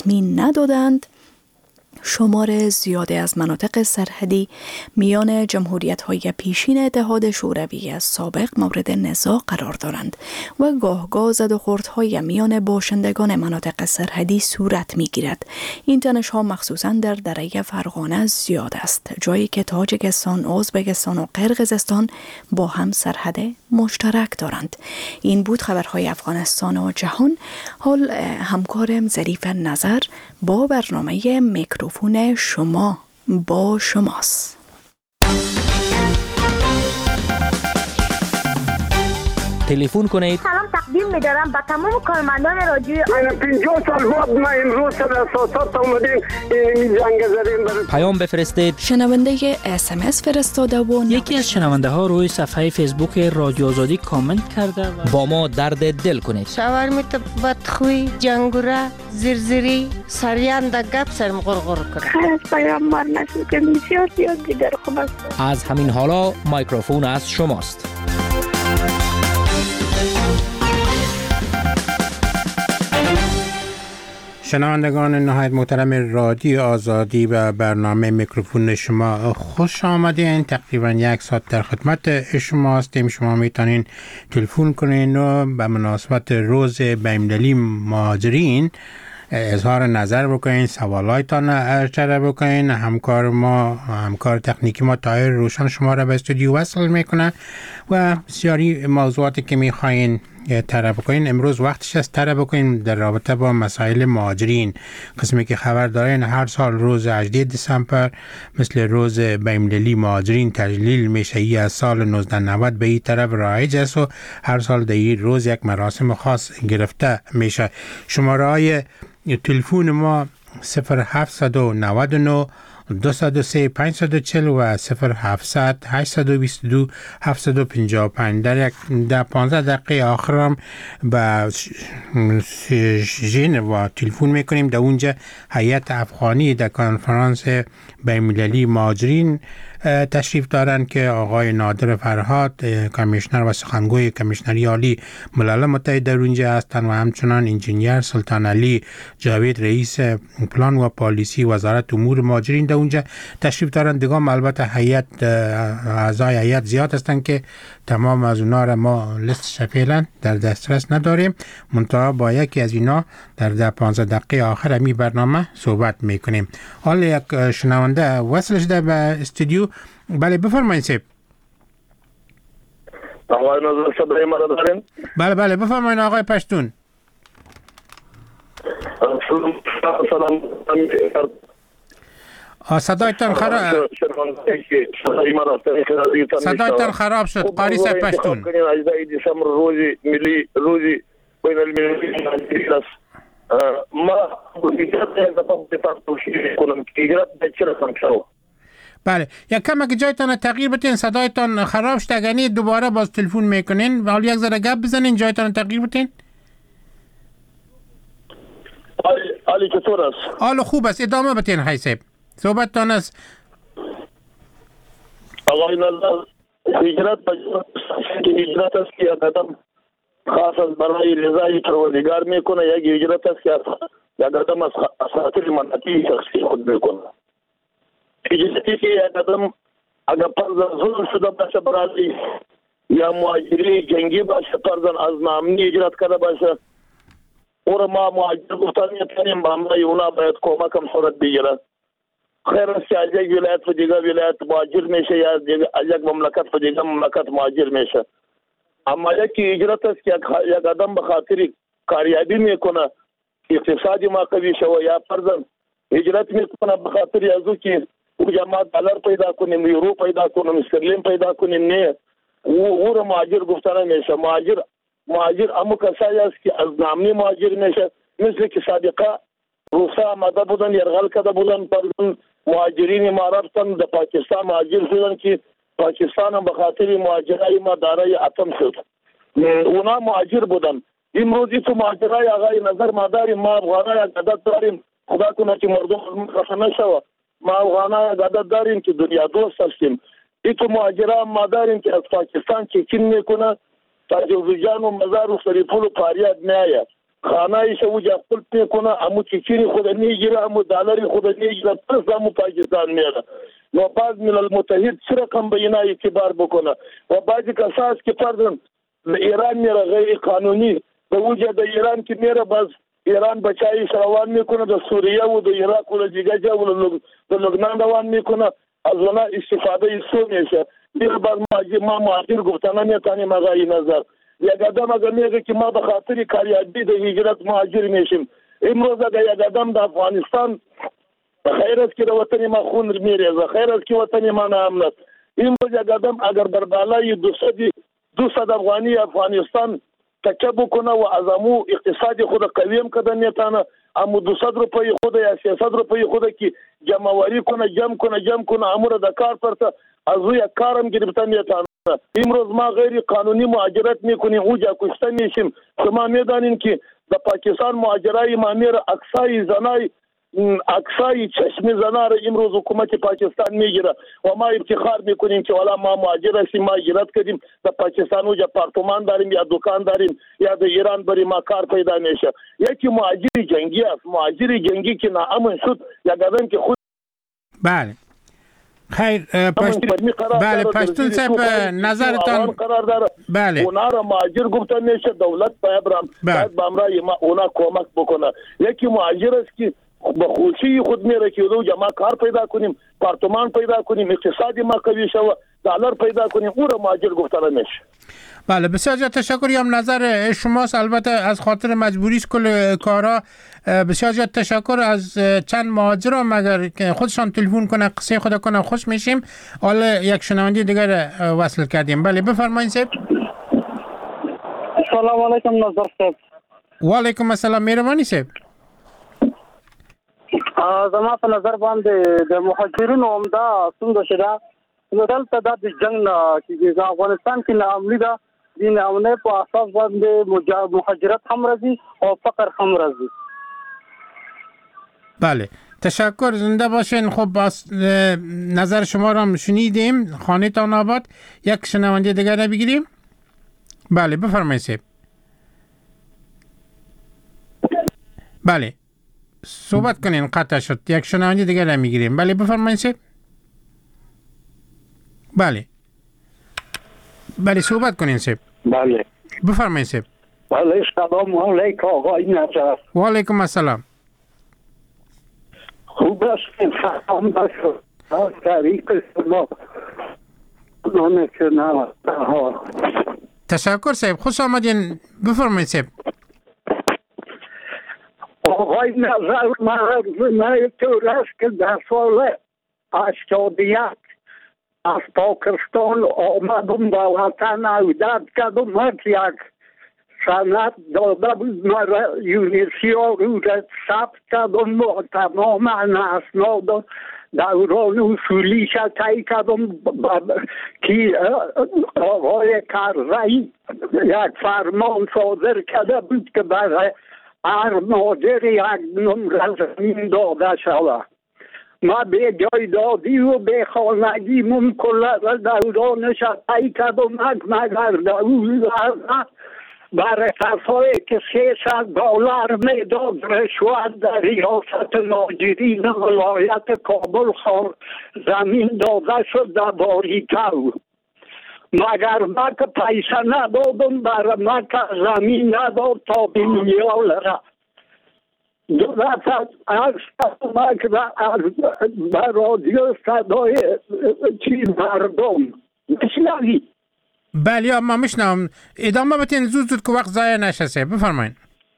تطمین ندادند، شمار زیادی از مناطق سرحدی میان جمهوریت‌های پیشین اتحاد شوروی سابق مورد نزاع قرار دارند و گاه زد و خوردهای میان باشندگان مناطق سرحدی صورت می‌گیرد. این تنش‌ها مخصوصاً در دره فرغانه زیاد است، جایی که تاجیکستان، ازبکستان و قرقیزستان با هم سرحد مشترک دارند. این بود خبرهای افغانستان و جهان. حال همکارم ظریف نظر با برنامه میکروفون شما با شماست. تلفن کنید. سلام تقدیم می‌دارم به تمام کارمندان رادیو. 50 سال بعد ما امروز سر اساسات اومدیم این جنگ زدیم. پیام بفرستید. شنونده SMS فرستاده و یکی از شنونده ها روی صفحه فیسبوک رادیو آزادی کامنت کرده و با ما درد دل کنید. شاورمیت بدخوی، جنگوره، زرزری، سریان دا گپ سرم غرغر کنه. خیر از پیام مار نشد که بسیار دیگر خوب است. از همین حالا میکروفون از شماست. شنوندگان نهایت محترم رادیو آزادی و برنامه میکروفون شما خوش آمدین. تقریبا 1 ساعت در خدمت شما هستیم. شما میتونین تلفن کنین و به مناسبت روز بین‌المللی مهاجرین اظهار نظر بکنین، سوالایتان ارشده بکنین. همکار تکنیکی ما طاهر روشن شما را به استودیو وصل میکنه و بسیاری موضوعاتی که میخواین طرح بکنین. امروز وقتش است طرح بکنین در رابطه با مسائل مهاجرین. قسمی که خبر دارین هر سال روز 18 دسامبر مثل روز بین‌المللی مهاجرین تجلیل میشه. ای از سال 1990 به این طرف رایج است و هر سال در این روز یک مراسم خاص گرفته میشه. شماره های تلفن ما 0799 203 540 و 0700 822 755. در 15 دقیقه آخرم به ژنو تلفن میکنیم. در اونجا هیئت افغانی در کنفرانس بین‌المللی مهاجرین تشریف دارند که آقای نادر فرهاد کمیشنر و سخنگوی کمیشنری عالی ملل متحد در اونجا هستند و همچنان انجینیر سلطان علی جاوید رئیس پلان و پالیسی وزارت امور مهاجرین در اونجا تشریف دارند. دیگه البته هیئت اعضای هیئت زیاد هستند که تمام از اونا را ما لیست فعلا در دسترس نداریم. منتها با یکی از اینا در 15 دقیقه آخر می برنامه صحبت میکنیم. حالا یک شنونده وصل شده به استودیو. بله بفرمایید سیب. آقای نظر صدای مرا دارین؟ بله بفرمایید آقای پشتون. سلام. صدایتان خراب شد قاری صاحب پشتون. 18 دسامبر روزی بین المللی است. ما بله یک کم اگه جایتان تغییر بتین، صدایتان خراب شد. یعنی دوباره باز تلفن میکنین و حالا یک ذره گپ بزنین، جایتان تغییر بتین. علی چطور است؟ حالا خوب است، ادامه بتین حیثیب صحبتتان است. آقای نظر هجرت است که آدم خاص از برای رضای پروردگار میکنه. یک هجرت است که یک آدم از خاطر منطقی شخصی خود میکنه. هجرتی که یک آدم اگر پرزن ظلم شده باشه برای یا مهاجری جنگی باشه، پرزن از نامنی هجرت کرده باشه، اور ما مهاجر گفتن میتونیم با همراه اونا باید کمک هم صورت بگیره. خیر است که از یک ولایت و دیگر ولایت مهاجر میشه یا از یک مملکت و دیگر مملکت مهاجر میشه. اما یکی هجرت است که یک آدم به خاطر کاریابی میکنه اقتصادی ما قوی شوه، یا فرضاً هجرت میکنه به خاطر ازو که او جماعت دلار پیدا کنیم، یورو پیدا کنیم، استرلین پیدا کنیم. نه او رو مهاجر گفتن میشه. مهاجر امو کسایی است که از نامنی مهاجر میشه، مثل که سابقه روسا آمده بودن یرغل کرده بودن، فرضاً مهاجرین ما رفتن در پاکستان مهاجر شدن که پاکستان هم به خاطر مهاجرای ما دارای اتم شد. اونا مهاجر بودن. امروزی تو مهاجرای آقای نظر ما داریم، ما افغانای عدد داریم، خدا کنه که مردم خفه نشوه. ما افغانای عدد داریم که دنیا دوست هستیم. ای تو مهاجرای ما داریم که از پاکستان چکین میکنه تا جوزجان و مزار و سریپول و پاریاد میآید. خانه‌ایش اوجا خپل میکنه، امو چیچینی خود میگیره، امو دلاری خود میگیره، پس امو پاکستان میره. و بعد ملل متحد چه رقم به اینا اعتبار بکنه و بعضی کساس که فرضاً ایران میره غیر قانونی به وجه در ایران که میره، باز ایران بچایش روان میکنه در سوریه و در عراق و دیگه جا و در لبنان روان میکنه، از اونا استفاده سو میشه. میره باز ما مهاجر گفتن نمیتونیم آقای نظر یک آدم اگر میگه که ما به خاطر کاریابی در هجرت مهاجر میشیم، امروز اگر یک آدم در افغانستان خیر است که وطن ما خون میریزه، خیر است که وطن ما نامنت، امروز یک آدم اگر بر بالای 200 افغانی افغانستان تکه بکنه و از امو اقتصاد خود قویم کده میتانه، امو 200 روپای خود یا 300 روپای خود که جمعواری کنه جمع کنه امو را در کار پرته از او یک کارم گرفته میتانه. امروز ما غیر قانونی مهاجرت میکنیم، اوجا کشته میشیم. شما میدانین که در پاکستان مهاجرای ما میره اکسای چشم زنا را امروز حکومت پاکستان میگیره و ما افتخار میکنیم که والا ما مهاجر هستیم، ما هجرت کردیم در پاکستان، اوجا پارتمان داریم یا دکان داریم یا در ایران بریم ما کار پیدا میشه. یکی مهاجر جنگی است، مهاجر جنگی که ناامن شد یک آدم که خود بله خیر بله پشتون صاحب نظرتان بله اونا را مهاجر گفته میشه، دولت باید به امرای ما اونا کمک بکنه. یکی مهاجر است که به خوشی خود میره که دو جمع کار پیدا کنیم، پارتمان پیدا کنیم، اقتصادی ما قوی شود، دلار پیدا کنیم، او را مهاجر گفته نمیشه. بله بسیار زیاد تشکر. هم نظر شماست، البته از خاطر مجبوری است کل کارا. بسیار زیاد تشکر از چند مهاجر هم اگر خودشان تلفن کنه قصه خود کنه خوش میشیم. حالا یک شنونده دیگر وصل کردیم. بله بفرمایید صاحب. سلام علیکم نظر صاحب. و علیکم السلام، مهربانی صاحب. زما په نظر باندې د مهاجرینو عمده څنګه شته نو دلته د جنگ چې د افغانستان کې ناامني ده، د ناامنۍ په اساس باندې مهاجرت هم راځي او فقر هم راځي. بله تشکر، زنده باشین. خب نظر شما را هم شنیدیم، خانه تان آباد. یک شنونده دیگر را بگیریم. بله بفرمایید صاحب. بله صحبت کنین، قطع شد. یک شنونده دیگر را میگیریم. بله بفرمایید صاحب. بله صحبت کنین صاحب. بله بفرمایید صاحب. بله سلام علیکم آقای نظر. و علیکم السلام. خوب هستین؟ سلام باشد از طریق شما نمیتونم. تشکر صاحب، خوش آمدین. بفرمایید صاحب. آقای نظر من طور است که در سال 81 از پاکستان آمدم به وطن عودت کردم. یک سند داده بود مرا یونیسیا رو را ثبت کردم و تمام اسناد دوران اصولی طی کردم که آقای کرزی یک فرمان صادر کرده بود که برای هر مهاجر یک نمره زمین داده شود. ما به جایدادی و به خانگی ممکن دورانش طی کردم مگر برای کسایی که $300 میداد رشوت در ریاست مهاجرین ولایت کابل زمین داده شد در باریکو. مگر من که پیسه ندادم برای من که زمین نداد تا بیمیال را. دو دفعه از رادیو صدای مردم میشنوی؟ بله ما میشنم. ادامه بتین زود که وقت ضایع نشه. بفرمایید.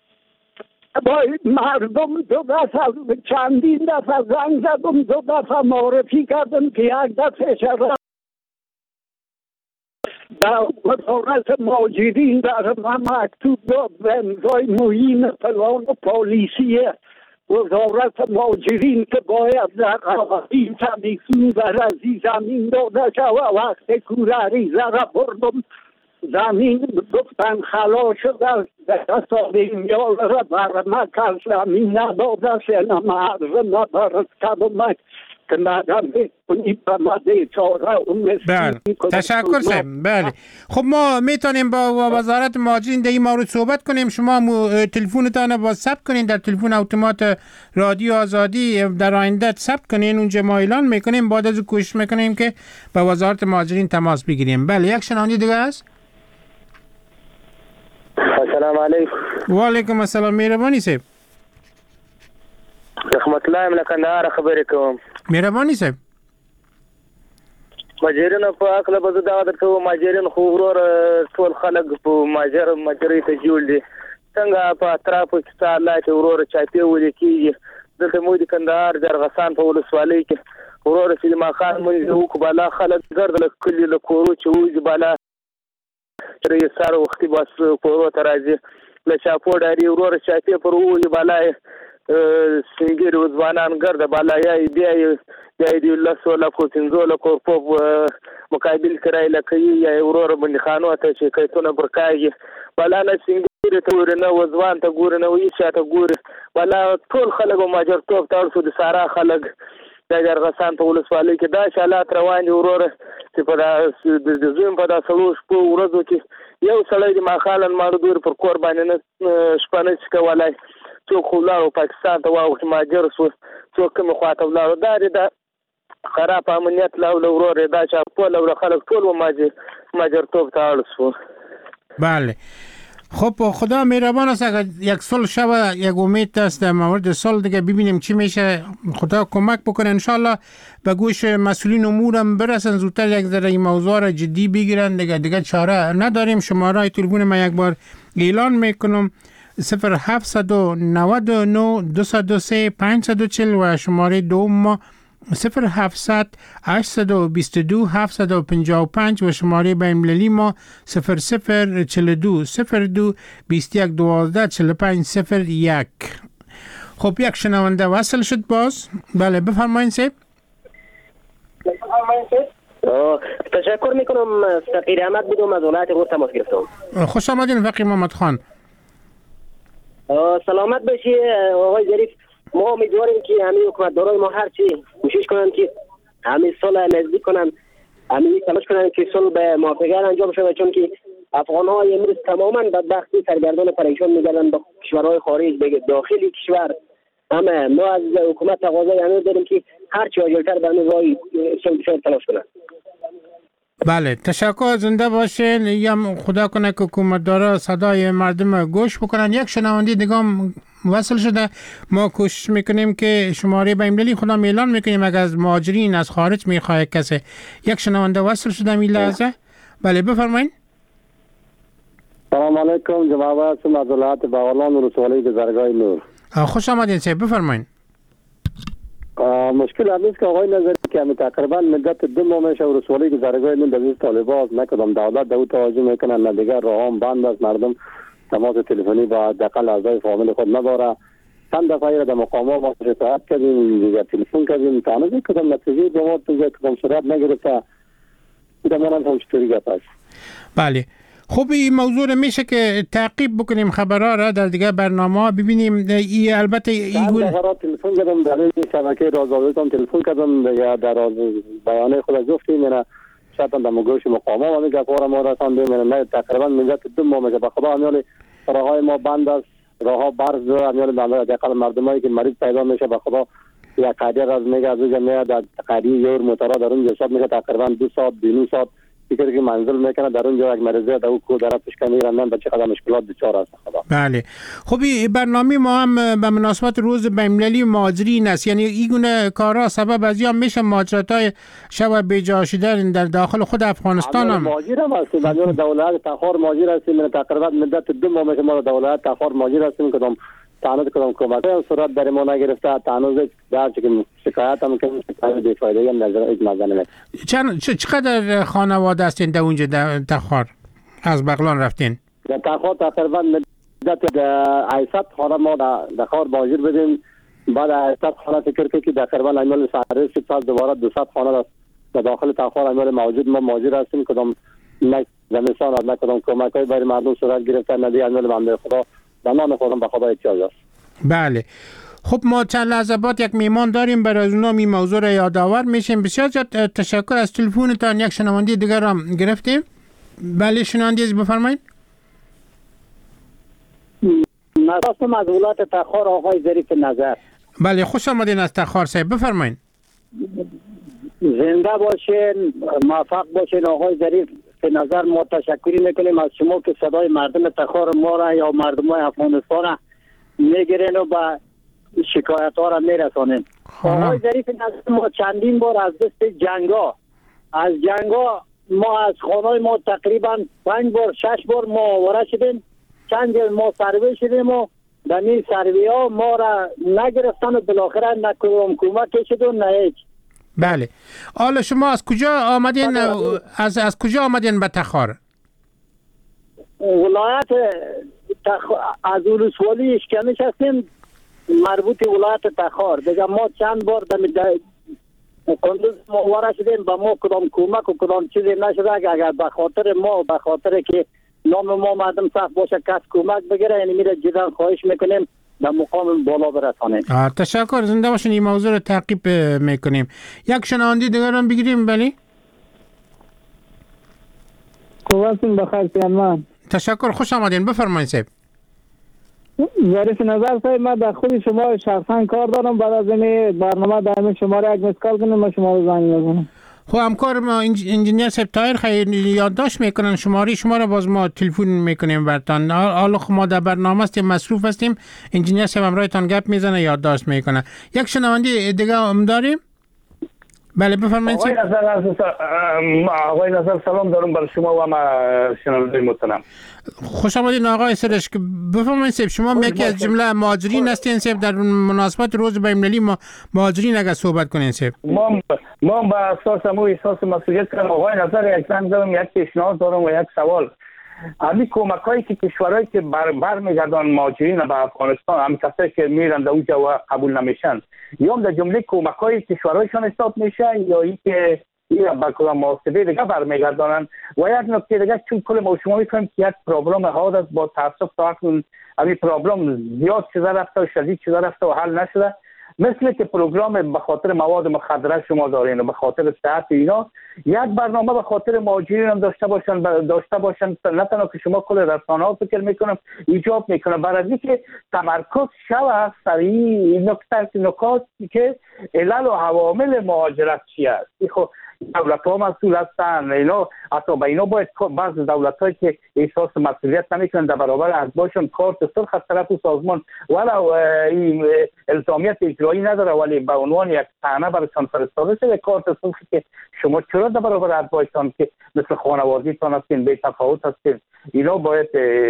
مردم دو دفعه چندین دفعه زنگ زدم، دو دفعه معرفی کردم که یک دفعه شده در وزارت مهاجرین در من مکتوب داد به امضای معین فلان و پالیسی وزارت مهاجرین که باید در قوانین تمیسون و رزی زمین داده شود. وقت کوره ریزه را بردم زمین گفتن خلا شده در بیمیال را برای من که زمین نداده شد. مرز نبرد کردم که ندمی پرمده چاره بله تشکر صاحب. بله خب ما میتونیم با وزارت مهاجرین در این مورد صحبت کنیم. شما تلفنتان با ثبت کنین در تلفن اتومات رادیو آزادی، در آینده ثبت کنین، اونجا ما اعلان میکنیم، بعد از کوشش میکنیم که با وزارت مهاجرین تماس بگیریم. بله یک شنونده دیگه است. السلام علیکم. و علیکم السلام. مهربانی صاحب. رحمت الله من کندهار خبرې کوم. مهربانی صاحب. ماجرین په اکل به دا د کوم ماجرین خو ورور ټول خلک په ماجري ته جوړ دي. څنګه په اطرافو کې تعالی چې ورور چاپی ولیکي دلته مو د کندهار جرغسان په ولسوالۍ کې ورور سلیمان خان مونږ وک بالا خلک ګرځل کلی له کورو چې وځي بالا ترې سره وختي بس کورو ته راځي له چاپو ډاري ورور چاپی پر وځي بالا سنگیر وزبانان ګرځه بالا یا دی لاسو لا کو تنزو لا کو په مقابل کرای لکه یا ورور باندې خانو ته چې کایتونه برکایي بالا نه سنگیر ته ورنه وزبان ته ګور نه وی شاته ګور بالا ټول خلک ماجر توپ تاسو د سارا خلک د جرغسان په ولسوالۍ کې دا شالات روان دي ورور چې په د زوم په داسلوش په ورځو کې یو سړی د ماخالن ماردور پر قرباني نه شپانه څکولای څوک خلاو پاکستان ته واو چې ماجر سو څوک کوم خواته ولاړ دا خراب امنیت لا ورور دا چې په لور خلک ټول ماجر توپ ته اړسو. بله خب خدا مهربان است. اگر یک سال شب یک امید است در مورد سال دیگه ببینیم چی میشه. خدا کمک بکنه انشالله به گوش مسئولین امورم برسن زودتر یک ذره این موضوع را جدی بگیرن. دیگه چاره نداریم. شماره تلفن ما یک بار اعلان میکنم 0799 203 540 و شماره دوم 0700 822 755 و شماره بین المللی ما 0042 02 21 12 45 01. خب یک شنونده وصل شد باز. بله بفرمایید صاحب. تشکر میکنم. فقیر احمد بودم از ولایت غور تماس گرفتم. خوش آمدین فقیر محمد خان. سلامت باشی آقای ظریف. ما امیدواریم که همه حکومتدارای ما هرچی کوشش کنن که همه صلح نزدیک کنن، همه تلاش کنن که صلح به موافقت انجام شود، چون که افغان‌ها امروز تماما بدبختی سرگردان پریشان می‌گردن با کشورهای خارج به داخل کشور. همه ما از حکومت تقاضای همه داریم که هرچی عاجل‌تر به همین راه صلح تلاش کنن. بله تشکر. زنده باشین. یا خدا کنه که حکومتدارا صدای مردم گوش بکنن. یک شنونده دیگه وصل شده. ما کوشش میکنیم که شماره بین المللی خدا اعلان میکنیم اگر از مهاجرین از خارج میخواد کسی. یک شنونده وصل شده این لحظه. بله بفرمایید. سلام علیکم. جناب هستم از ولایت بغلان ولسوالی گذرگاه نور. خوش آمدین صاحب بفرمایید. مشکل همیست که آقای نظری که همین تقریبا مدت 2 ماه میشه ولسوالی گذرگاه نور در طالبان نکدام دولت دو توجه میکنن، نه دیگر راهام بند است، مردم تماس تلفنی با حداقل اعضای فامیل خود نداره. چند دفعه در مقامات ما شکایت کردیم، دیگر تلفن کردیم، تنظیم کدام نتیجه به ما کدام صورت نگرفته. در مانند هم چطوری گپ است. بله خب این موضوع میشه که تعقیب بکنیم خبرها را در دیگه برنامه ببینیم. البته این تلفن کردم در شبکه رازآویزم تلفن کردم یا در بیانیه خود گفتیم نه شاید در مگوش مقامات ما گپا ما رساندیم نه تقریبا مدت 2 ماه میشه. به خدا امیال راههای ما بند است، راهها برز امیال بنده دقیقا مردمایی که مریض پیدا میشه به خدا یک قدر از میگه از جمعه در قدری یور موتورا در اون حساب میشه تقریبا 2 ساعت 2 ساعت فکر که منزل میکنه در اونجا یک مریضه در اون کو در پشت میرن به چقدر مشکلات دچار است خدا. بله خب این برنامه ما هم به مناسبت روز بین‌المللی مهاجرین است. یعنی این گونه کارا سبب از یا میشه مهاجرت‌های شب بی‌جا شدن در داخل خود افغانستان هم مهاجر هم است. در دولت تخار مهاجر هستیم. تقریبا مدت 2 ماه میشه ما دولت تخار مهاجر هستیم کدام تانوز کدام کمک صورت در ما نگرفته. تانوز در چه شکایت هم کنیم به فایده هم نظر نمیاد. چقدر خانواده هستین در اونجا در تخار از بغلان رفتین؟ در تخار تقریبا مدت 800 خانه ما در تخار مهاجر بدیم. بعد 800 خانه فکر که تقریبا امیال سهرس شد تا دوباره 200 خانه در داخل تخار امیال موجود ما مهاجر هستیم کدام نه زمستان از کدام کمکای برای مردم صورت گرفته ندی امیال بنده خدا بنان خودم به خدا احتیاج است. بله خب ما چند لحظه بعد یک میمان داریم، برای از اونها این موضوع را یادآور میشیم. بسیار زیاد تشکر از تلفنتان. یک شنونده دیگر را گرفتیم. بله شنونده از بفرمایید. نخواستم از ولایت تخار آقای ظریف نظر. بله خوش آمدین از تخار صاحب، بفرمایید. زنده باشین، موفق باشین آقای ظریف نظر. ما تشکری میکنیم از شما که صدای مردم تخار ما را یا مردم های افغانستان را میگیرین و با شکایت ها را میرسانین. آقای ظریف نظر ما چندین بار از دست جنگا ما از خانه ما تقریبا 5 بار 6 بار ما آواره شدیم. چند جا ما سروی شدیم و در این سروی ها ما را نگرفتن و بالاخره نه کمک شد و نه هیچ. بله. حالا شما از کجا آمدین؟ از کجا آمدین به تخار؟ ولایت از ولسوالی اشکنش هستیم، مربوط ولایت تخار. دیگه ما چند بار کندوز ما واره شدیم، به ما کدام کمک و کدام چیزی نشده. اگر به خاطر ما به خاطر که نام ما مردم صف باشه کس کمک بگیره، یعنی میره جدا خواهش میکنیم به مقام بالا برسانیم. تشکر، زنده باشین. این موضوع رو تعقیب میکنیم. یک شنونده دیگر هم بگیریم. بله خوبستون بخیر پیانمان. تشکر، خوش آمدین، بفرمایید صاحب. ظریف نظر صاحب، من در خود شما شخصا کار دارم. بعد از این برنامه دائما شما را یک مسکال کنیم، ما شما رو زنگ میزنم. خب همکار ما انجینیر صاحب طاهر خیلی یادداشت میکنن شماره شما را، باز ما تلفن میکنیم برتان. حالا ما در برنامه هستیم، مصروف هستیم، انجینیر صاحب همراهتان گپ میزنه، یادداشت میکنه. یک شنونده دیگه هم داریم. بله بفرمایید. آقای نظر سلام دارم بر شما و ما شنونده محترم. خوش آمدید آقای سرش. بفرمایید صاحب، شما یکی از جمله مهاجرین هستین صاحب. در مناسبت روز بین‌المللی مهاجرین اگر صحبت کنین صاحب. ما با اساس احساس مسئولیت کنم. آقای نظر یک زنگ دارم، یک پیشنهاد دارم و یک سوال. همین کمکایی که کشورهایی که برمیگردن مهاجرین به افغانستان، هم کسایی که میرن در اونجا و قبول نمیشن، یا در جمله کمکای کشورهایشان حساب میشه یا اینکه با کدام محاسبه دیگه برمیگردانن. و یک نکته دیگه، چون کل ما شما میفهمیم که یک پرابلم حادث با تاسف تا اکنون همین پرابلم زیاد شده رفته و شدید شده رفته و حل نشده. مثل که پروگرام به خاطر مواد مخدره شما دارین و به خاطر صحت اینا، یک برنامه به خاطر مهاجرین هم داشته باشن نه تنها که شما کل رسانه ها فکر میکنم ایجاب میکنه برای اینکه تمرکز شود سر این نکات که علل و عوامل مهاجرت چی است. خب دولت ها مسئول هستن اینا، حتی به اینا باید بعض دولت هایی که احساس مسئولیت نمیکنن در برابر ارزششون کارت سرخ از طرف سازمان ولو این الزامیت اجرایی نداره، ولی به عنوان یک طعنه برایشان فرستاده شده کارت سرخی که شما چرا در برابر ارزششان که مثل خانوادگیتان هستین بی تفاوت هستین، اینا باید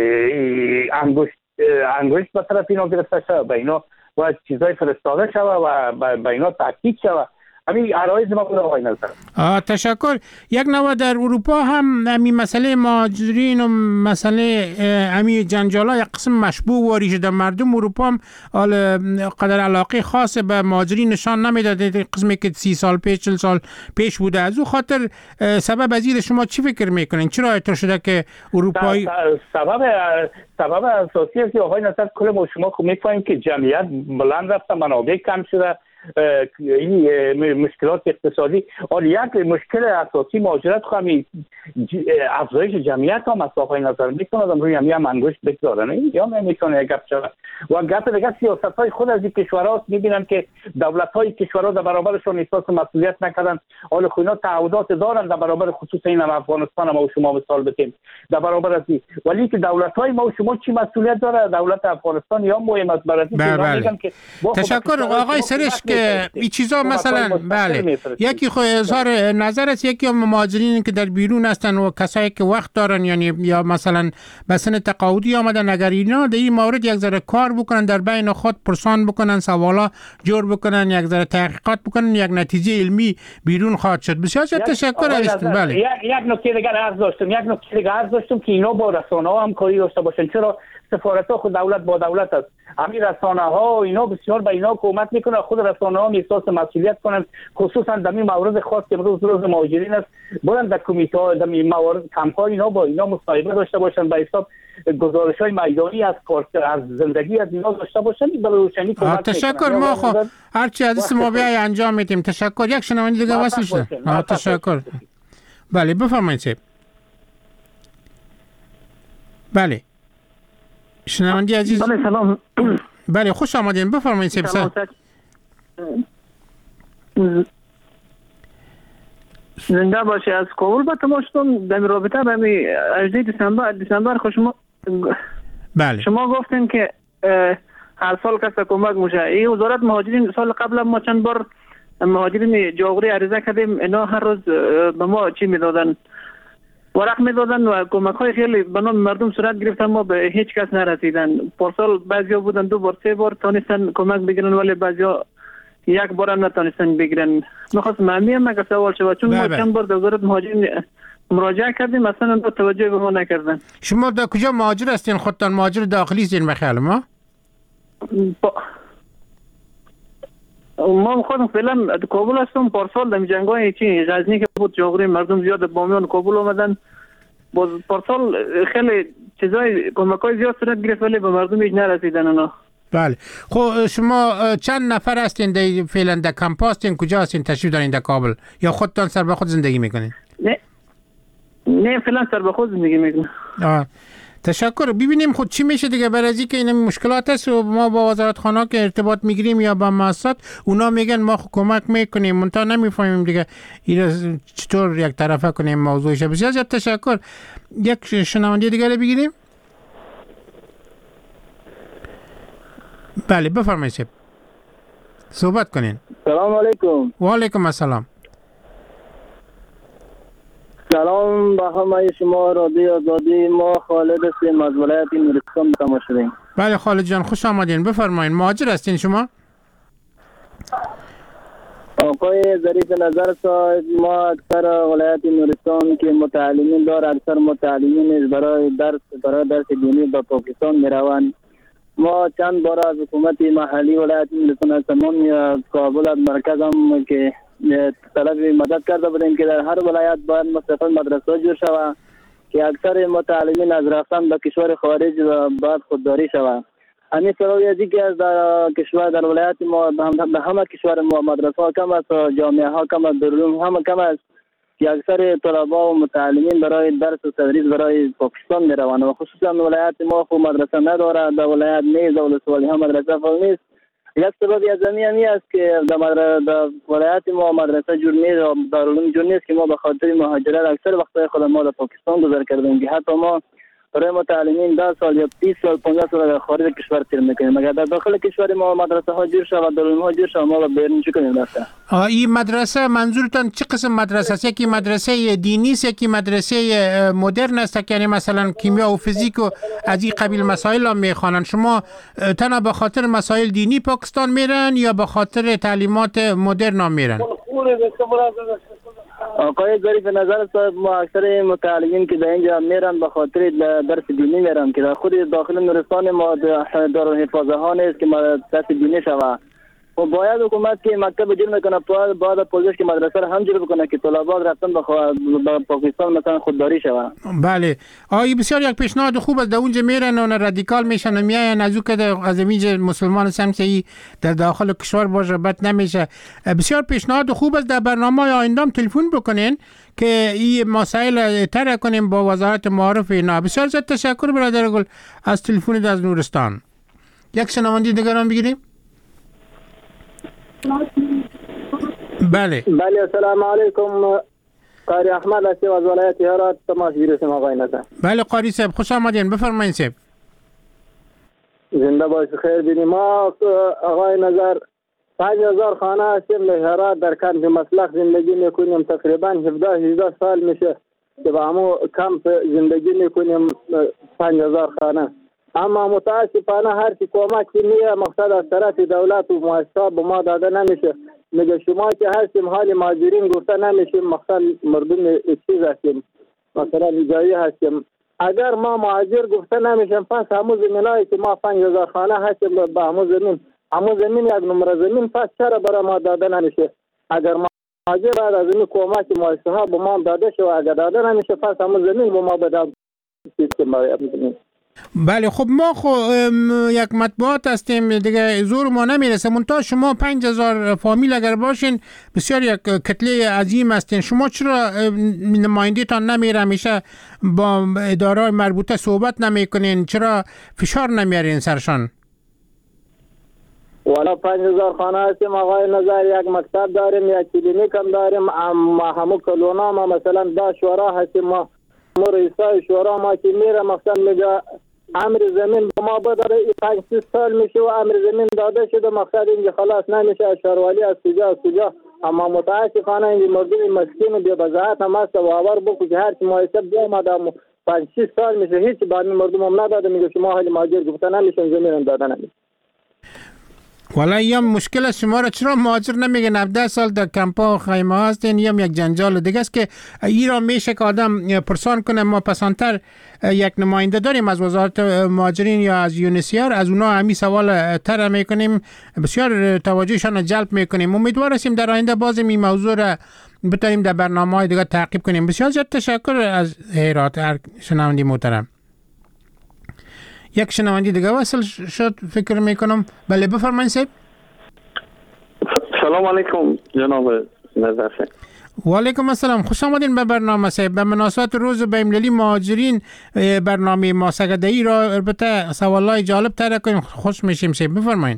انگشت به طرف اینا گرفته شده، به اینا باید چیزای فرستاده شده و به اینا تاکید شده. همین عرایض ما بود آقای نظر. تشکر. یک نوع در اروپا هم همین مسئله مهاجرین و مسئله همین جنجالا یک قسم مشبوه واری شده. مردم اروپا هم قدر علاقه خاص به مهاجرین نشان نمیداده، قسمی که 30 سال پیش 40 سال پیش بوده. از او خاطر سبب ازید شما چی فکر میکنین؟ چرا اینطور شده که اروپایی سبب اساسی است که آقای نظر کل ما شما خب میفهمیم که جمعیت بلند رفته، منابع کم شده، این مشکلات اقتصادی. حالا یک مشکل اساسی مهاجرت خواهی افزایش جمعیت هم از آقای نظر میکنه روی هم انگشت بگذارن یا نمیتونه گپ شود. و گپ دیگه سیاست های خود از این کشورها میبینن که دولت های کشورها در برابرشون احساس مسئولیت نکردن. حالا اینا تعهدات دارن در برابر خصوص این افغانستان ما و شما مثال بزنیم در برابر از این، ولی که دولت های ما و شما چی مسئولیت داره؟ دولت افغانستان یا مهم است برای میگن که تشکر آقای سرش که این چیزا مثلا بله یکی خو اظهار نظر است، یکی هم مهاجرین که در بیرون هستن و کسایی که وقت دارن یعنی یا مثلا به سن تقاعدی آمدن، اگر اینا در این مورد یک ذره کار بکنن، در بین خود پرسان بکنن، سوالا جور بکنن، یک ذره تحقیقات بکنن، یک نتیجه علمی بیرون خواهد شد. بسیار تشکر است. بله یک نکته دیگر عرض داشتم که اینا با رسانه‌ها هم کاری داشته باشن. چرا سفارت ها خود دولت با دولت است. همین رسانه ها اینا بسیار به اینا کمک میکنه. خود رسانه ها احساس مسئولیت کنند، خصوصا در این مورد خاص که امروز روز مهاجرین است، برن در کمیته ها در موارد کمپ ها اینا با اینا مصاحبه داشته باشند، به حساب گزارش های میدانی از زندگی از اینا داشته باشند. برای روشنی کمک تشکر. ما خب هرچی از ما بیای انجام میدیم. تشکر. یک شنونده دیگه واسه شد. تشکر. بله بفرمایید. بله شنوندی عزیز. بله سلام. بله خوش آمدین. بفرمایید سلام. زنده باشی. از کابل به تماس شدم در رابطه به 18 دسامبر شما بله شما گفتین که هر سال کسی کمک میشه. این وزارت مهاجرین سال قبل ما چند بار مهاجرین جاغوری عریضه کردیم، اینا هر روز به ما چی میدادن؟ ورق میدادن و کمک های خیلی به نام مردم صورت گرفتن، ما به هیچ کس نرسیدن. پارسال بعضیا بودن 2 بار 3 بار تونستن کمک بگیرن، ولی بعضیا 1 بار هم نتونستن بگیرن. می‌خواستم همین که سوال شد، چون ما چند بار وزارت مهاجرین مراجعه کردیم اصلا توجه به ما نکردن. شما در کجا مهاجر هستین؟ خودتان مهاجر داخلی هستین به خیال ما؟ ما خودم فعلا کابل هستم. پارسال در جنگای چی غزنی که بود جاغوری مردم زیاد بامیان کابل اومدن. باز پارسال خیلی چیزای کمکای زیاد صورت گرفت ولی به مردم هیچ نرسیدن اونا. بله. خب شما چند نفر هستین فعلا در کمپ هستین؟ کجا هستین تشریف دارین در کابل یا خودتان سر به خود زندگی میکنین؟ نه فعلا سر به خود زندگی میکنم. تشکر. ببینیم خود چی میشه دیگه. برای اینکه این مشکلات است و ما با وزارت خانه که ارتباط میگیریم یا با مؤسسات، اونا میگن ما کمک میکنیم، منتها نمیفهمیم دیگه این چطور یک طرفه کنیم موضوعش. بسیار زیاد تشکر. یک شنونده دیگه رو بگیریم. بله بفرمایید صحبت کنین. سلام علیکم. و علیکم السلام. سلام به همه شما. رادیو آزادی. ما خالد هستیم از ولایت نورستان تماس شدیم. بله خالد جان خوش آمدین. بفرمایید. مهاجر هستین شما؟ آقای ظریف نظر صاحب، ما اکثر ولایت نورستان که متعلمین دار، اکثر متعلمین برای درس دینی به پاکستان میروند. ما چند بار از حکومت محلی ولایت نورستان تمام یا کابل از مرکز هم که طلب مدد کرده بودیم که در هر ولایت باید مستقل مدرسه جور شود که اکثر متعلمین از رفتن به کشور خارج و بعد خودداری شود. همین سبب ازی که از در کشور در ولایت ما به همه کشور ما مدرسه ها کم است و جامعه ها کم است، دارالعلوم هم کم است که اکثر طلبه و متعلمین برای درس و تدریس برای پاکستان میروند و خصوصا ولایت ما خود مدرسه نداره. در ولایت نیز ولسوالی هم مدرسه فعال نیست. یک سبب از زمین است که در ولایت ما مدرسه جور نیست و دارالعلوم جور نیست که ما به خاطر مهاجرت اکثر وقتهای خود ما در پاکستان گذر کردیم که حتی ما برای متعلمین 10 سال یا 20 سال 15 سال در خارج کشور تیر میکنیم. اگر در داخل کشور ما مدرسه ها جور شود، دارالعلوم ها جور شود، ما با بیرون چی کنیم رفته؟ این مدرسه منظورتان چه قسم مدرسه است؟ یکی مدرسه دینی است، یکی مدرسه مدرن است، یعنی مثلا کیمیا و فیزیک و از این قبیل مسائل هم میخوانند. شما تنها به خاطر مسائل دینی پاکستان میرن یا به خاطر تعلیمات مدرن هم میرن؟ آقای ظریف نظر صاحب، ما اکثر متعلمین که در اینجا میرن به خاطر درس دینی میرن که در خود داخل نورستان ما دارالحفاظه ها نیست که درس دینی شود و باید حکومت که مکتب جور میکنه باید پوزش که مدرسه رو هم جور بکنه که طلبات رفتن به پاکستان مثلا خودداری شود. بله آقای بسیار یک پیشنهاد خوب است. در اونجا میرن و رادیکال میشن و میاین از اون که از اینجا مسلمان سمسایی در داخل کشور باشه بد نمیشه. بسیار پیشنهاد خوب است. در برنامه آینده هم تلفن بکنین که این مسائل طرح کنیم با وزارت معارف اینا. بسیار زیاد تشکر برادر گل از تلفن از نورستان. یک شنونده دیگر هم بگیریم. بله السلام علیکم. قاری احمد هستیم از ولایت هرات تماس گیریم آقای نظر. بله قاری صاحب خوش آمدین. بفرمایید صاحب. زنده باشید. خیر بینیم. ما آقای نظر 5000 خانه هستیم در هرات در کمپ مسلخ زندگی میکنیم. تقریبا 17 سال میشه که با همون کمپ زندگی میکنیم 5000 خانه. اما متاسفانه هر کی کمکی نیه مقصد از طرف دولت و مؤسسات به ما داده نمیشه. میگه شما که هستیم حال مهاجرین گفته نمیشیم، مقصد مردم چیز هستیم، مثلا جایی هستیم. اگر ما مهاجر گفته نمیشم، پس همون زمینایی که ما 5000 خانه هست به همون زمین یک نمره زمین، پس چرا برای ما داده نمیشه؟ اگر مهاجر بعد از این کمک مؤسسه ها به ما داده شد، اگر داده نمیشه پس همون زمین به ما بدن. بله خب ما یک مطبوعات هستیم دیگه، زور ما نمیرسه. منتها شما 5000 فامیل اگر باشین بسیار یک کتله عظیم هستین، شما چرا نماینده تان نمیره؟ میشه با اداره مربوطه صحبت نمیکنین؟ چرا فشار نمیارین سرشان؟ والا 5000 خانه هستیم آقای نظر، یک مکتب داریم، یک کلینیک هم داریم، همون کلونا ما مثلا 10 شورا هستیم، ما رئیسای شورا ما که میره مثلا میگه امر زمین به ما بداره، 5 سال میشه و امر زمین داده شده، مقصد اینکه خلاص نمیشه اشاروالی از کجا. اما متاسفانه این مردم مسکین بی بضاعت هم هست و باور بکن که هر چی محاسب بیامده 5-6 سال میشه هیچ با مردم هم نداده، میگه شما حالی مهاجر گفته نمیشن زمین هم داده نمیشه. والا یا مشکل شما را چرا مهاجر نمیگن؟ 17 سال در کمپا و خیمه هستین، یا یک جنجال دیگه است که ای را میشه که آدم پرسان کنه. ما پسانتر یک نماینده داریم از وزارت مهاجرین یا از یونیسیار، از اونا همین سوال طرح میکنیم، بسیار توجهشان را جلب میکنیم. امیدوار هستیم در آینده باز این موضوع را بتونیم در برنامه‌های دیگه تعقیب کنیم. بسیار زیاد تشکر از هرات شنونده محترم. یک شنونده دیگه وصل شد فکر میکنم. بله بفرمایید صاحب. سلام علیکم جناب نظر صاحب. و علیکم السلام، خوش آمدین به برنامه صاحب. به مناسبت روز بین‌المللی مهاجرین برنامه ما سگده‌ای را البته سوالای جالب طرح کنیم، خوش میشیم صاحب. بفرمایید.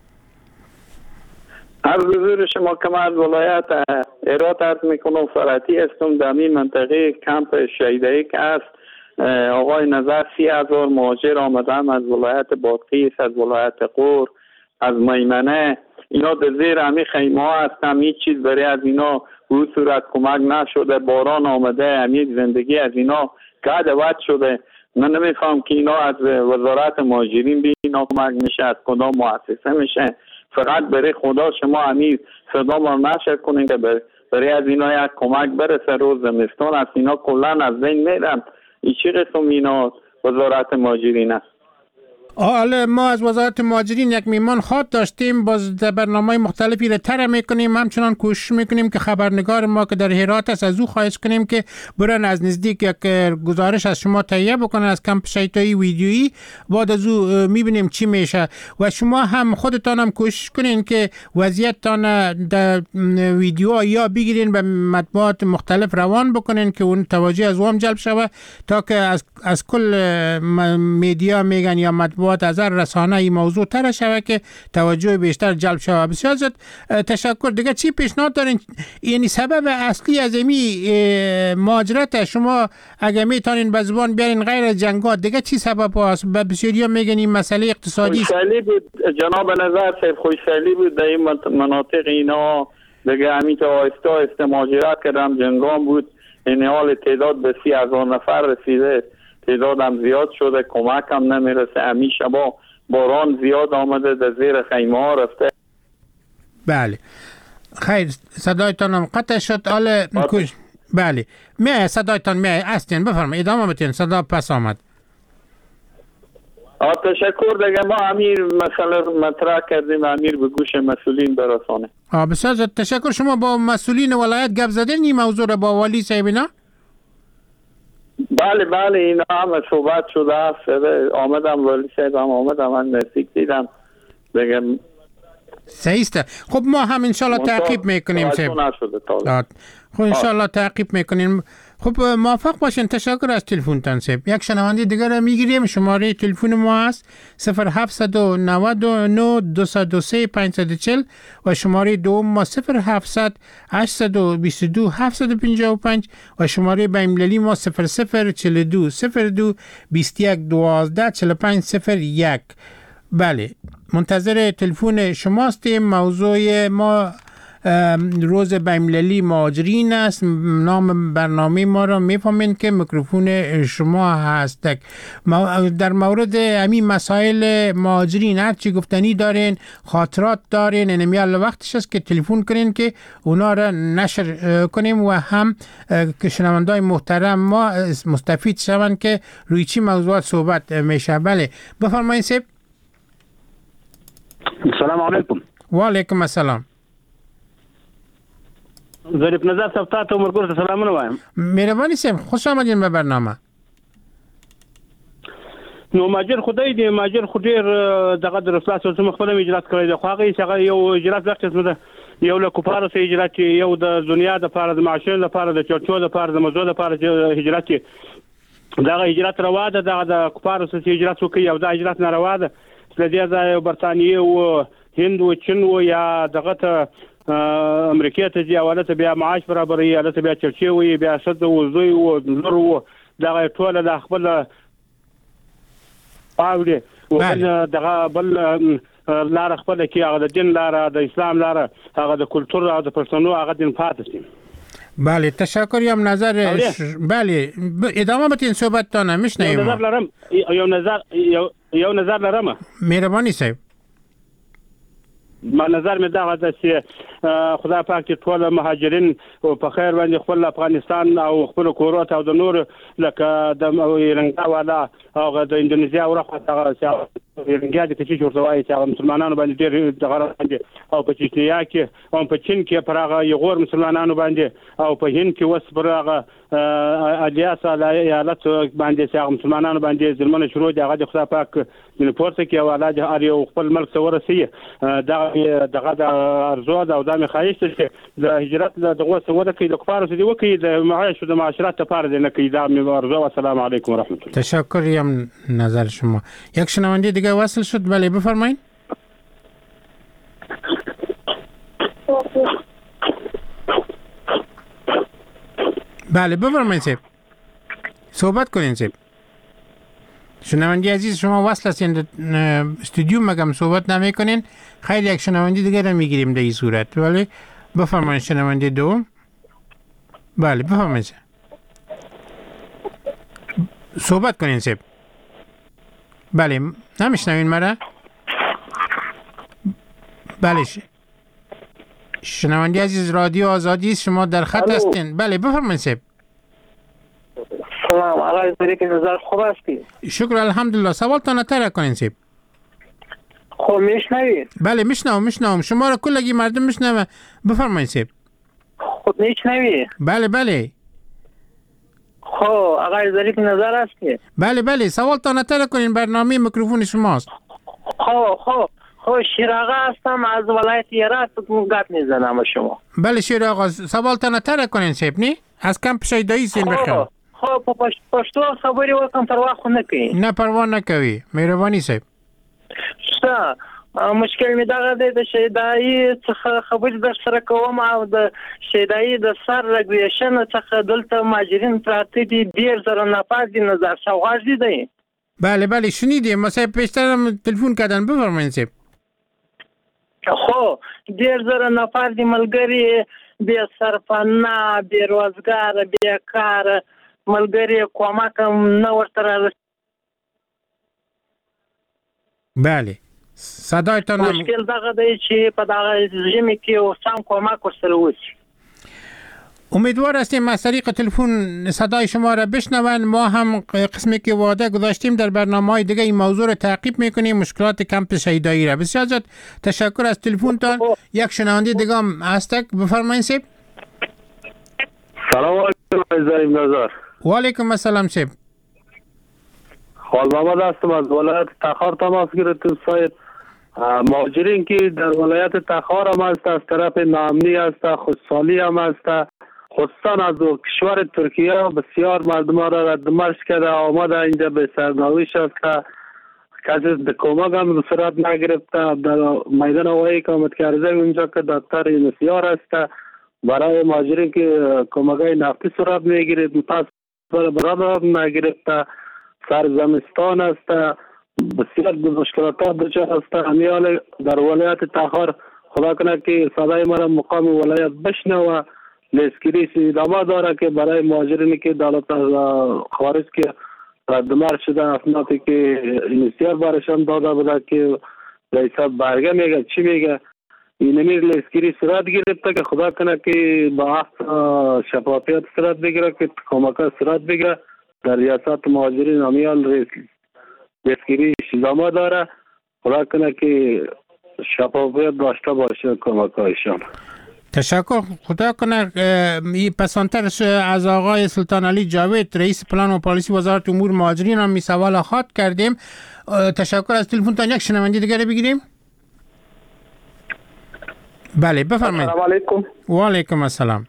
عرض حضور شما که از ولایت هرات عرض میکنم، فرعتی هستم در این منطقه کمپ شهیدایی که است. آقای نظر 30,000 مهاجر آمدن از ولایت بادغیس، از ولایت غور، از میمنه. اینا در زیر همین خیمه ها هستن، هیچ چیز برای از اینا به صورت کمک نشده. باران آمده، همین زندگی از اینا قد وقت شده. من نمیفهم که اینا از وزارت مهاجرین به اینا کمک میشه، از کدام مؤسسه میشه. فقط برای خدا شما همین صدا ما نشر کنین که برای از اینا یک کمک برسه. روز زمستان است، اینا کلا از بین میرن. این چی قسم اینا وزارت مهاجرین است؟ حالا ما از وزارت مهاجرین یک میمان خواد داشتیم، باز در برنامه‌های مختلفی را طرح میکنیم، همچنان کوشش میکنیم که خبرنگار ما که در هرات است از او خواهش کنیم که برن از نزدیک یک گزارش از شما تهیه بکنن از کمپ شهیدایی ویدیویی، بعد از او میبینیم چی میشه. و شما هم خودتان هم کوشش کنین که وضعیتتان در ویدیو یا بگیرین به مطبوعات مختلف روان بکنین که اون توجه از وام جلب شود، تا که از کل میدیا میگن یا مطبوعات از رسانه این موضوع طرح شود که توجه بیشتر جلب شود. بسیار زیاد تشکر. دیگه چی پیشنهاد دارین؟ یعنی سبب اصلی از این مهاجرت شما اگه میتونین به زبان بیارین غیر از جنگات، دیگه چی سبب است؟ به بسیاریا میگن این مسئله اقتصادی است. خوشحالی بود جناب نظر صاحب، خوشحالی بود در این مناطق اینا دیگه همین که آهسته مهاجرت کردم، جنگام بود. این حال تعداد به 30,000 نفر رسیده، تعداد هم زیاد شده، کمک هم نمیرسه. همین شبا باران زیاد آمده، در زیر خیمه ها رفته. بله خیر، صدایتان هم قطع شد. حالا بله میای صدایتان میای استین، بفرمایید ادامه بدین، صدا پس آمد. تشکر. دیگه ما امیر مسئله مطرح کردیم، امیر به گوش مسئولین برسانه. بسیار تشکر. شما با مسئولین ولایت گپ زدین این موضوع را، با والی صاحب اینا؟ بله اینا هم صحبت شده است. آمدم ولی صاحب هم آمدم، من نزدیک دیدم بگم صحیح است. خب ما هم انشالله تعقیب میکنیم صاحب. خب انشالله تعقیب میکنیم. خب موفق باشین. تشکر از تلفنتان صاحب. یک شنونده دیگر را میگیریم. شماره تلفن ما است 0799 203 540 و شماره دوم ما 0700 822 755 و شماره بین‌المللی ما 0042 02 21 12 45 01. بله منتظر تلفن شماستیم. موضوع ما روز بین‌المللی مهاجرین است. نام برنامه ما را میفهمین که میکروفون شما هست. در مورد همین مسائل مهاجرین هر چی گفتنی دارین، خاطرات دارین، نمیال وقتش است که تلفن کنین که اونا را نشر کنیم و هم که شنوندای محترم ما مستفید شوند که روی چی موضوعات صحبت میشه. بله بفرمایید سیب. السلام علیکم. و علیکم السلام. ظریف نظر صاحب تاسو مرګور ته سلامونه وایم. مهرباني سیب، خوش آمدین به برنامه. نو ماجر خدای دې ماجر خو ډیر دغه د رسول الله صلی خپل اجرات کړی دی، خو هغه څنګه یو اجرات وخت څه یو له کفارو سره اجرات، یو د دنیا د لپاره، د معاشر لپاره، د چرچو لپاره، د مزو لپاره هجرت، دغه هجرت روا ده، دغه د کفارو سره هجرت وکي او دا هجرت نه روا ده. د دې ځای برتانیې او هند او چین او یا دغه ته امریکا ته ځي، اولته بیا معاش برابرې، اولته بیا چرچې وي، بیا شد او زوی او لور او دغه ټول د خپل باوري او دغه بل لار خپل کې هغه د دین لار، د اسلام لار، هغه د کلچر او د پښتنو هغه دین پاتې شي. بله تشکر. یم نظر بله ادامه بدین صحبتتان میشنویم. یو نظر لرم. مهرباني صاحب. ما نظر مې دا ده چې خدای پاک ټول مهاجرین په خیر باندې خپل افغانستان او خپل کورات او د نور لکه د رنګا والا او د اندونیزیا او راخه رنګا د کچې جوړ شوی چې مسلمانانو باندې ډېر دغه باندې او په چچنیا کې او په چین کې پرغه یغور مسلمانانو باندې او په هند کې وس پرغه الیاس ایالت باندې چې مسلمانانو باندې ظلمونه شروع دي. هغه د خدای پاک د پورته کې او علاج اړ خپل ملک ته ورسي. دغه د ارزو او د مخایشت چې د هجرت دغه سوده کې د کفارو سره وکي د معاش او د معاشرت لپاره نه کې دا مې ارزو. السلام علیکم و رحمت الله. تشکر. یم نظر شما. یک شنونده دیگه وصل شد. بله بفرمایید. بله بفرمایید سیب. صحبت کنین سیب. شنونده عزیز شما وصل هستین استودیو، مگم صحبت نمی کنین. خیلی یک شنونده دیگه رو میگیریم در این صورت. بله بفرمایید شنونده دوم. بله بفرمایید صحبت کنین سیب. بله نمیشنوین مرا؟ بله شنونده عزیز رادیو آزادی است، شما در خط هستین. بله بفرمایید سیب. سلام آقای ظریف نظر، خوب هستی؟ شکر الحمدلله. سوالتان طرح کنین سیب. خب میشنوید؟ بله میشنوم. شما را کلگی مردم میشنوه. بفرمایید سیب. خب میشنوید؟ بله. خب آقای ظریف نظر هستی؟ بله سوالتان طرح کنین، برنامه میکروفون شماست. خب شیر آقا هستم از ولایت هرات، گپ میزنم شما. بله شیر آقا سوالتان طرح کنین سیب نی؟ از کمپ شیدایی سین بخیر. خب پښتو خبرې وکم پروا خو نه کوي. نه پروا نه کوي. مهرباني صاحب. مشکل می دغه د شیدایی څخه خبرې در سره کوم او د شیدایی د سر رګویشن څخه دلته ماجرین پراته دي، ډیر زره نفر دي، نظر شوغاج دي. بله شنیدیم. ما صاحب پیشترم تلفن کردن. بفرمایید صاحب. خو ډیر زره نفر دي ملګری بیا سرپنا، بیا روزګار، بیا کار ملګری کومک نه ورته. بله صدایتان مشکل دغه دی چې په دغه ژمي کې او سم کومک ورسره وشي. امیدوار هستیم از طریق تلفن صدای شما را بشنون. ما هم قسمی که وعده گذاشتیم در برنامه‌های دیگه این موضوع را تعقیب میکنیم، مشکلات کمپ شهیدایی را. بسیار زیاد تشکر از تلفنتان. یک شنونده دیگه هم هستک. بفرمایید سیب. سلام علیکم ظریف نظر. و علیکم السلام سیب. خال محمد هستم از ولایت تخار تماس گرفتم صاحب. مهاجرین که در ولایت تخار هم هست، از طرف نامنی هست، خودسالی هم هست، خصوصا از کشور ترکیه بسیار مردم را ردمرش کرده آمده اینجا به سرنوشت است که کسی به کمک هم صورت نگرفته. در میدان هوایی اقامت کرده اونجا که دکتر بسیار است برای مهاجرین که کمک‌های نفتی صورت میگیرد، متاسفانه برای نگرفته. سرزمستان است، بسیار مشکلات دچار است. امیال در ولایت تخار خدا کنه که صدای مرا مقام ولایت بشنوه. لشکری ادامه داره که برای مهاجرینی که دولت از خارج که دمار شده افناتی که انیسیار بارشان داده بوده که رئیس برگه میگه چی میگه اینمی لشکری صورت گرفته که خدا کنه که با شفافیت صورت بگیره که کمک صورت بگیره. در ریاست مهاجرین امیال لشکری ادامه داره. خدا کنه که شفافیت داشته باشه کمکایشان. تشکر. خدا کنه پسانترش از آقای سلطان علی جاوید رئیس پلان و پالیسی وزارت امور مهاجرین هم می سوال خواهد کردیم. تشکر. از تلفن یک شنونده دیگه بگیریم. بله بفرمایید. السلام علیکم. و علیکم السلام.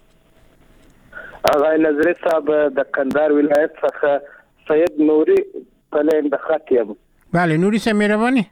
آقای نظری صاحب د کندهار ولایت څخه سید نوری پلین د خط یم. بله نوری صاحب مهرباني.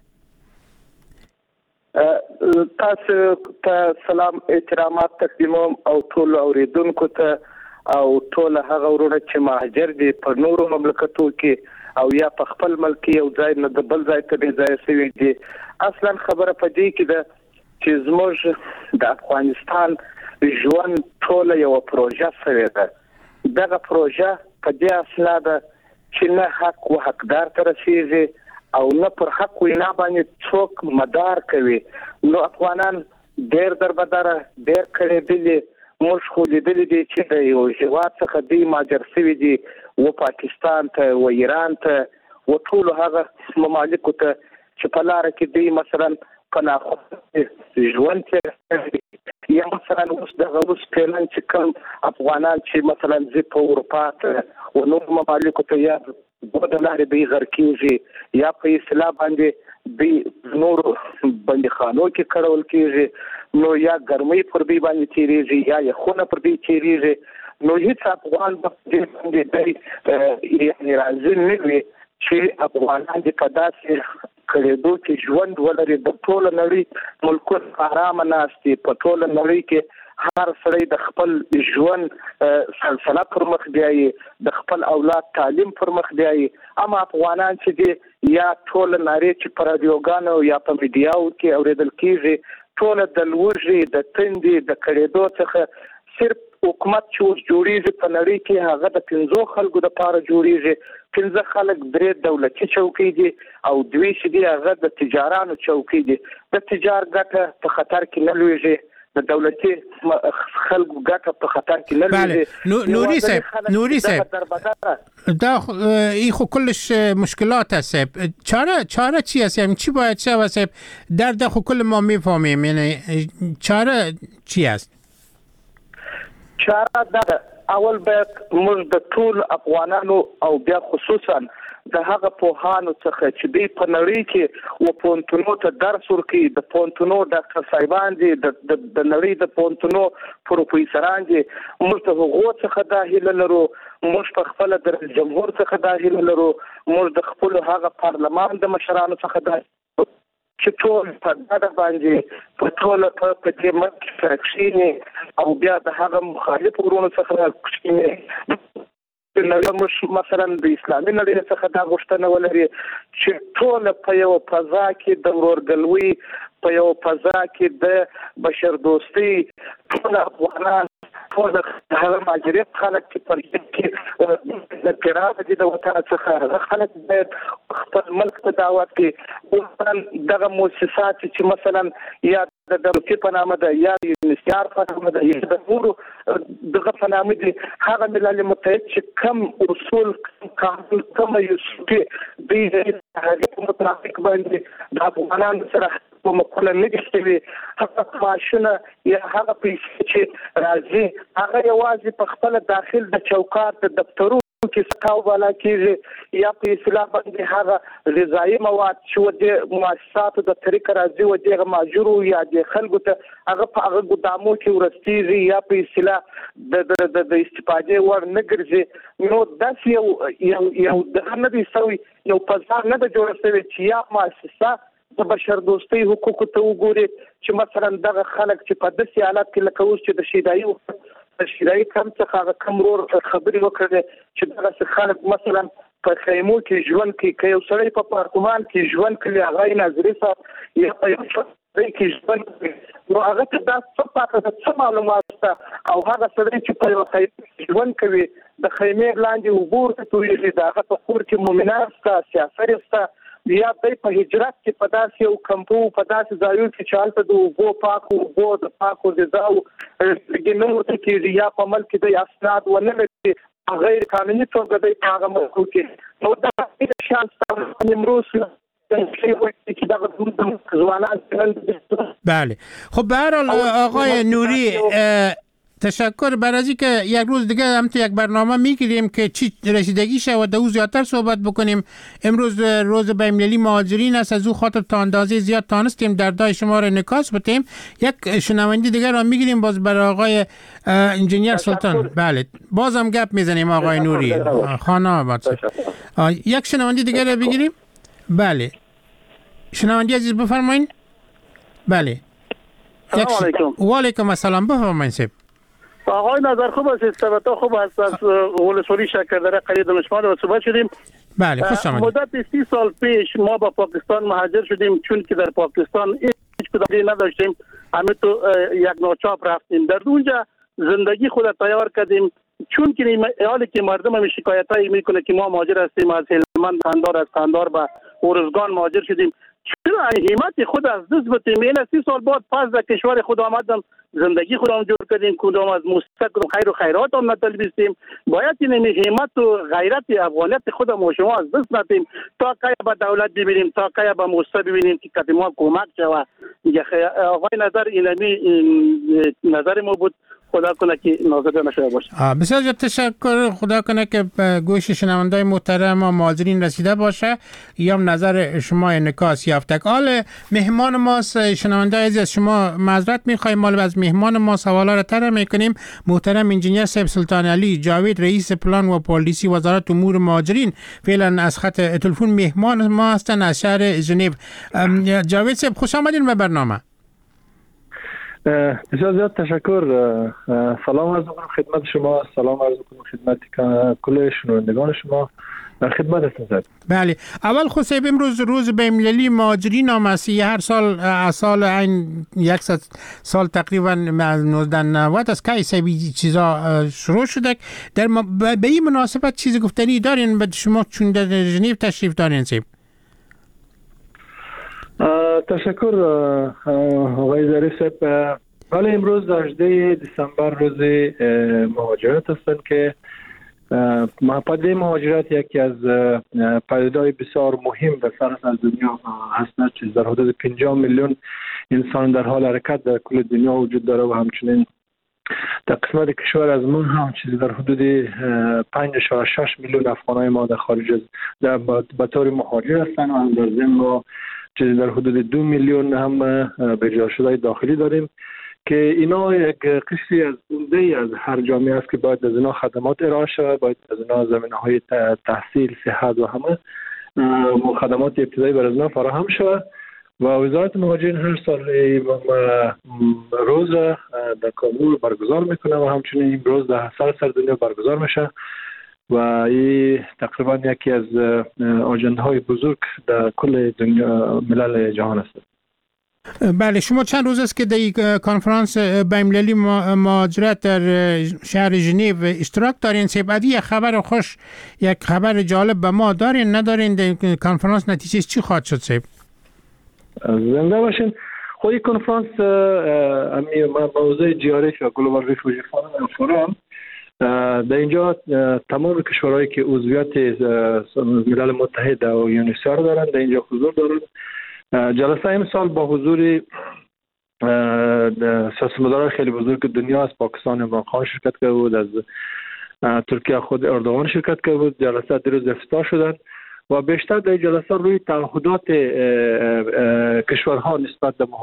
تاسو ته سلام احترامات تقدیموم او ټول اوریدونکو ته او ټول هغه ورونه چې مهاجر دي په نورو مملکتو کې او یا په خپل ملک یو ځای نه د بل ځای ته بې ځایه شوي دي. اصلا خبره په دې کې ده چې زموږ د افغانستان ژوند ټوله یوه پروژه شوې ده. دغه پروژه په دې اساس ده چې نه حق و حقدار ته رسېږي او نه پر حق وینا باندې څوک مدار کوي. نو افغانان ډېر دربدره ډېر کړېدلي. موږ خو لیدلي دي چې د یو هېواد څخه دوی مهاجر شوي دي و پاکستان ته و ایران ته و ټولو هغه ممالکو ته چې په لاره کې دوی مثلا په ناخوښه ژوند تېروي. یا مثلا اوس دغه اوس فعلا چې کوم افغانان چې مثلا ځي په اروپا ته و نورو ممالکو ته یا د لارې دوی غرقېږي یا په اصطلاح باندې دوی نورو بندیخانو کې کړول کېږي. نو یا ګرمۍ پر دوی باندې تېرېږي یا یخونه پر دوی تېرېږي. نو هېڅ افغان په دې باندې دی یعنې راضي نه وي چې افغانان دې په داسې کړېدو کې ژوند ولري. د ټوله نړۍ ملکونه ارامه ناست دي. په ټوله نړۍ کې هر سړی د خپل ژوند سلسله پر مخ بیایي، د خپل اولاد تعلیم پر مخ بیایي. اما افغانان چې دي یا ټوله نارې چې په رادیوګانو یا په میډیاو کې اورېدل کېږي ټوله د لوږې د تندې د کړېدو څخه صرف حکومت چې اوس جوړېږي په نړۍ کې هغه د 5 خلکو دپاره جوړېږي. 15 خلک 3 دولتي چوکۍ دي او 2 چې دي هغه د تجارانو چوکۍ دي. د تجار ګټه په خطر کې نه لویږي، د دولتي خلکو ګټه په خطر کې نه لویږي. نوری صاحب دا این خب کلش مشکلات هست. چاره چی هست؟ یعنی چی باید شود صاحب؟ درد خب کل ما میفهمیم، یعنی چاره چی هست؟ چاره دا اول باید موږ د ټول افغانانو او بیا خصوصا د هغه پوهانو څخه چې دوی په نړۍ کې و پوهنتونو ته درس ورکوي، د پوهنتونو ډاکټر صاحبان دي، د نړۍ د پوهنتونو پروفیسران دي، موږ د هغو څخه دا هیله لرو. موږ په خپله د رئیس جمهور څخه دا هیله لرو. موږ د خپلو هغه پارلمان د مشرانو څخه دا چې ټول په ډاډه باندې په ټوله په دې ملک کې کښېني او بیا د هغه مخالفو ورونو څخه کښېني. موږ مثلا د اسلامي نړۍ څخه دا غوښتنه ولري چې ټوله په یوه فضا کې د ورورګلوۍ، په یوه فضا کې د بشردوستۍ ټول افغانان، ټول هغه مهاجرین خلک چې پر کې د فراغ دي د وطن څخه، هغه خلک باید خپل ملک ته دعوت کړي. دغه مؤسسات چې مثلا یا د دولتي په نامه ده یا د یونیسیار په نامه ده یا د نورو دغه په نامه دي، هغه ملل متحد چې کم اصول قانون کومه یوسفي دوی د هغې په مطابق باندې د افغانانو سره په مقوله نه دي شوي، هغه معاشونه یا هغه پیسې چې راځي هغه یوازې په خپله داخل د چوکات د دفترونو کې سکاو بالا کېږي یا په اصطلاح باندې هغه غذایي مواد چې و د مؤسساتو د طریقه راځي و دغه ماجرو یا د خلکو ته هغه په هغه ګدامو کې ورستېږي یا په اصطلاح د استفادې وړ نه ګرځي. نو داسې یو دغه نه دی سوی، یو فضا نه ده جوړه سوې چې یا مؤسسه د بشردوستۍ حقوقو ته وګوري چې مثلا دغه خلک چې په داسې حالت کې لکه اوس چې د شیدایي کم څخه هغه کم ورور خبرې وکړې چې دغسې خلک مثلا په خیمو کې ژوند کوي، که یو سړی په پارتمان کې ژوند کوي هغه یې ناظري صاحب یا په یو کې ژوند نو هغه ته دا څه معلومات شته او هغه سړی چې په یو خیمه ژوند کوي د خیمې لاندې اوبه ورته تویېږي د هغه په کور کې مؤمنان شته سیاسر شته یا دی په هجرت کې په داسې یو کمپو په داسې ځایونو کې چې هلته د اوبو پاکو اوبو د پاکو غذاو ګینه ورته کېږي یا په ملک کې د اسناد ونه لري غیر قانوني توګه دی په هغه ملکو کې نو دا شان امروز بله خب به هر حال آقای نوری تشکر بر از اینکه یک روز دیگه هم تو یک برنامه میگیریم که چی رسیدگی شود او زیادتر صحبت بکنیم. امروز روز بین‌المللی مهاجرین است، از او خاطر تا اندازه زیاد تانستیم دردهای شما را انعکاس بدیم. یک شنونده دیگر را میگیریم باز برای آقای انجینیر سلطان. بله بازم گپ میزنیم آقای نوری خانه آباد. یک شنونده دیگر را بگیریم. بله شنونده عزیز بفرمایید. بله و علیکم السلام بفرمایید سب. آقای نظر خوب است، ثبات خوب است. از ولسوالی شکردره قریب دانشمند و صحبت شدیم. بله خوش آمدید. مدت 30 سال پیش ما با پاکستان مهاجر شدیم چون که در پاکستان هیچ کدام نداشتیم. همه تو یک ناچاپ رفتیم. در اونجا زندگی خود تیار کردیم چون که حالی که مردم هم شکایتایی میکنه که ما مهاجر هستیم از هلمند قندار از قندار به ارزگان مهاجر شدیم. چرا همت خود از دست بتیم؟ این 30 سال بعد پس در کشور خود آمدم زندگی خودم جور کردیم کدام از مستقل خیر و خیرات هم نطلبیستیم. باید این همت و غیرت افغانیت خودم و شما از دست ندیم تا که به دولت ببینیم تا که به مستقل ببینیم که کدام ما کمک شود. آقای نظر اینمی نظر ما بود. خدا کنه که نازده نشده باشه. بسیار زیاد تشکر. خدا کنه که به گوش شنوندای محترم و مهاجرین رسیده باشه یا نظر شما انعکاس یافته. حال مهمان ما شنوندای عزیز شما معذرت می‌خوایم مال از مهمان ما سوالا را طرح می‌کنیم. محترم انجینیر صاحب سلطان علی جاوید رئیس پلان و پالیسی وزارت امور مهاجرین فعلا از خط تلفن مهمان ما هستند از شهر ژنو. جاوید صاحب خوش آمدین به برنامه. بسیار زیاد تشکر. سلام عرض می‌کنم خدمت شما. سلام عرض می‌کنم خدمت کل شنوندگان شما. در خدمت هستم. بله اول خصوصا امروز روز بین‌المللی مهاجرین است. هر سال این 100 سال تقریبا 1990 از که سبی چیزا شروع شده. در به این مناسبت چیزی گفتنی دارین به شما چون در ژنو تشریف دارین سیب؟ تشکر آقای ظریف صاحب. ولی امروز 18 دسامبر روز مهاجرت هستند که پدیده مهاجرت یکی از پدیده‌های بسیار مهم در سراسر دنیا هست که در حدود 50 میلیون انسان در حال حرکت در کل دنیا وجود داره و همچنین در قسمت کشور از ما هم چیزی در حدود 5.6 میلیون افغانای ما در خارج از به طور مهاجر هستند و هم در ضمن ما چیزی در حدود 2 میلیون هم به جا شده داخلی داریم که اینا یک قسمی از عمده از هر جامعه است که باید از اینا خدمات ارائه شود، باید از اینا زمینه‌های تحصیل، صحت و همه خدمات ابتدایی برای اینا فراهم شود و وزارت مهاجرین هر سال روز در کابل برگزار میکنه و همچنین این روز در سراسر دنیا برگزار میشه و این تقریبا یکی از آژنده‌های بزرگ در کل دنیا ملل جهان است. بله شما چند روز است که در کنفرانس بین‌المللی مهاجرت در شهر ژنو اشتراک دارین. سبعدی یک خبر خوش یک خبر جالب به ما دارین ندارین؟ در کنفرانس نتیجه چی خواهد شد سیب؟ زنده باشین. خود کنفرانس موضوع GRF یا گلوبال ریفوجی فورم در اینجا تمام کشورهایی که عضویت ملل متحد و یونیسر دارند در اینجا حضور دارند. جلسه امسال با حضور سیاستمداران خیلی بزرگ دنیا از پاکستان عمران خان شرکت کرده بود، از ترکیه خود اردوغان شرکت کرده بود. جلسه دیروز افتتاح شدند و بیشتر در جلسه روی تعهدات کشورها نسبت به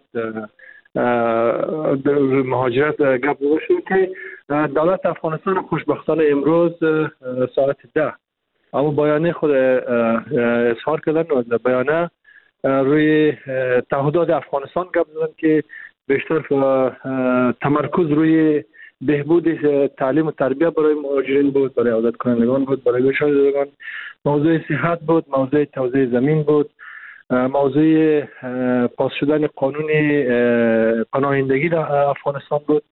مهاجرت گپ زده شد که دولت افغانستان خوشبختانه امروز ساعت 10 اما بیانیه خود اظهار کردن و در بیانیه روی تعهدات افغانستان گپ زدن که بیشتر تمرکز روی بهبود تعلیم و تربیت برای مهاجرین بود، برای عودت کنندگان بود، برای گشایشگان، موضوع صحت بود، موضوع توزیع زمین بود موضوع پاس شدن قانون پناهندگی در افغانستان بود